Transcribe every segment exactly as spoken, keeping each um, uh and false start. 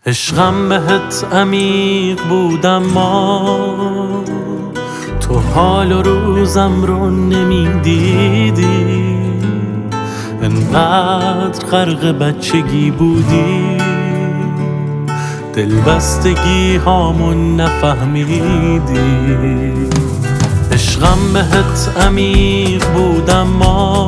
عشقم بهت عمیق بود اما تو حال و روزم رو نمیدیدی، انقدر غرق بچگی بودی دلبستگی هامون نفهمیدی. عشقم بهت عمیق بود اما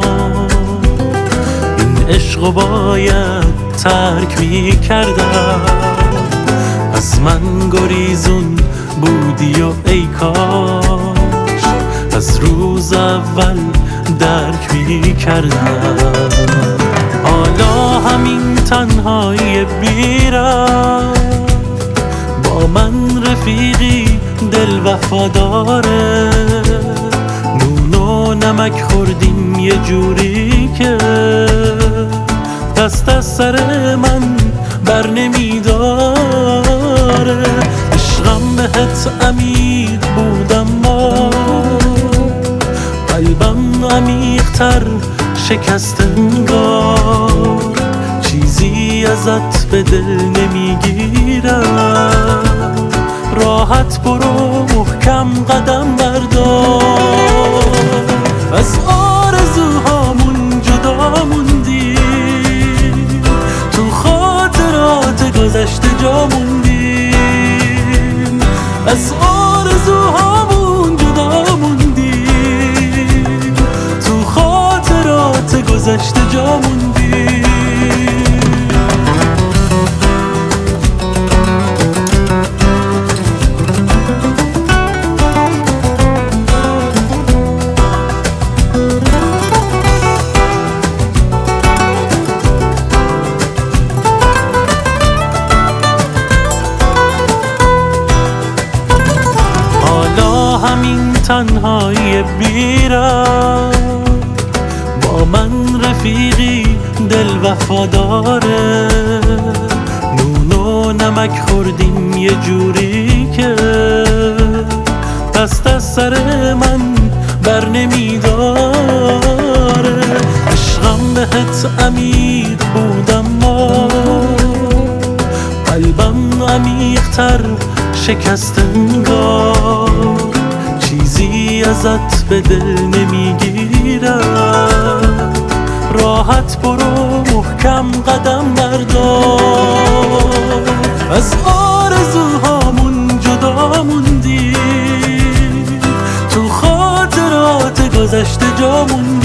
این عشقو باید ترک می کردم. از من گریزون بودی و ای کاش از روز اول درک می کردم. حالا همین تنهایی بیرم با من رفیقی دل وفاداره، نون و نمک خوردیم یه جوری که دست از سر من بر نمیداره. عشقم بهت عمیق بود اما قلبم عمیق‌تر شکست انگار، چیزی ازت به دل نمیگیرم. راحت برو محکم قدم بردار، از آرزوهامون جدا موندیم، تو خاطرات گذشته جا موندیم. از آرزوهامون جدا موندیم، تو خاطرات گذشته جا موندیم. همین تنهایی بیرم با من رفیقی دل وفاداره، نون و نمک خوردیم یه جوری که دست از سر من بر نمیداره. عشقم بهت عمیق بود اما قلبم عمیق‌تر شکست انگار، چیزی ازت به دل نمیگیرم. راحت برو محکم قدم بردار، از آرزوهامون جدا موندیم، تو خاطرات گذشته جا موندیم.